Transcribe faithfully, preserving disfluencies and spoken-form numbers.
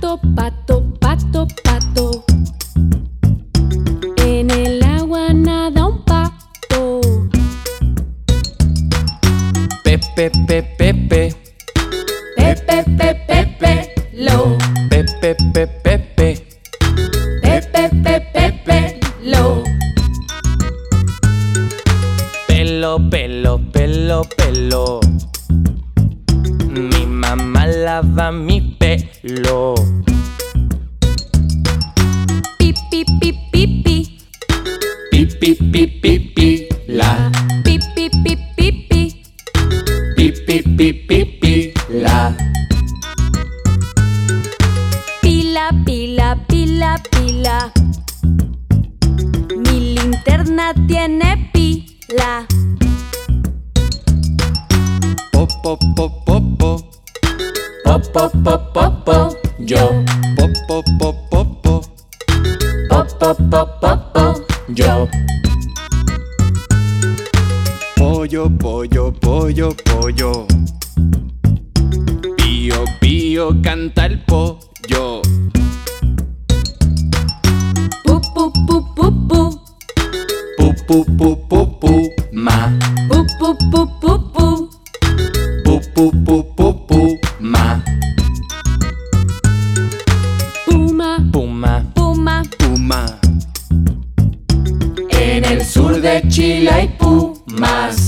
Pato, pato, pato, pato. En el agua nada un pato. Pepe, pepe, pepe. Pepe, pepe, pepe, lo. Pepe, pepe, pepe. Pepe, pepe, pepe, lo. Pelo, pelo, pelo, pelo. Mi mamá lava mi pelo. Pi, pi, pi, pi, pi. Pi, pi, pi, pi, pi. La. Pi, pi, pi, pi, pi. Pi, pi, pi, pi, pi. La. Pila, pila, pila, pila. Mi linterna tiene pila. Po, po, po, po, po. Po, po, po, po, po. Yo. Po, po, po, po, po. Po, po, po, po, po. Yo. Pollo, pollo, pollo, pollo. Pío, pío, canta el pollo. Pu, pu, pu, pu, pu. Pu, pu, pu, pu, pu. Ma. Pu, pu, pu, pu, pu. Pu, pu, pu, pu, pu. Ma. Puma, Puma, puma. puma. En el sur de Chile hay pumas.